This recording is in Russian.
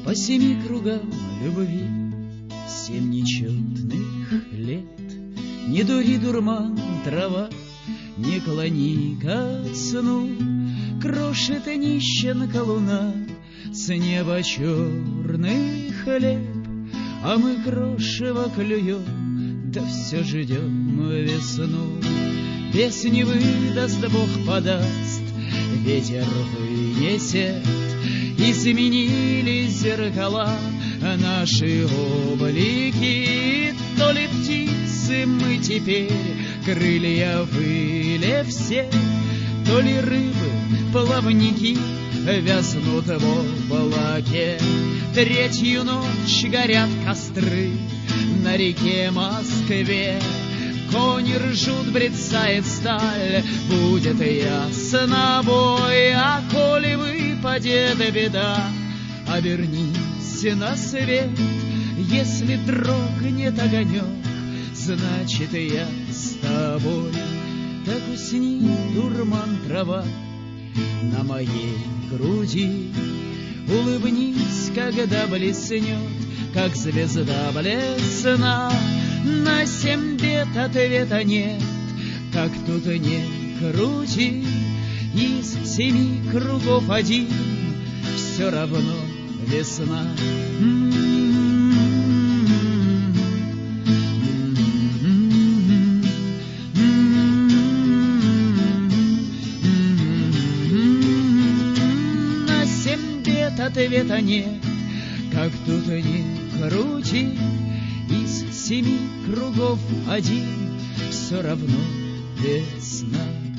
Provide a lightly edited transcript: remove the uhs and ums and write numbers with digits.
по 7 кругам любви, 7 нечетных лет. Не дури, дурман, трава, не клони ко сну, крошит нищенка луна с неба черный хлеб, а мы крошево клюем, да все ждем весну. Песни выдаст, Бог подаст, ветер вынесет. Изменились зеркала наши облики, то ли птицы мы теперь, крылья выли все, то ли рыбы, плавники вязнут в облаке. Третью ночь горят костры на реке Москве, кони ржут, брецает сталь, будет ясно бой. А коли выпадет беда, обернись на свет. Если дрогнет огонек, значит я с тобой. Так усни, дурман, трава на моей груди, улыбнись, когда блеснет, как звезда блесна. На 7 бед ответа нет, как тут не крути. Из 7 кругов один, все равно весна. На 7 бед ответа нет, как тут не крути. Из 7 кругов один, все равно весна.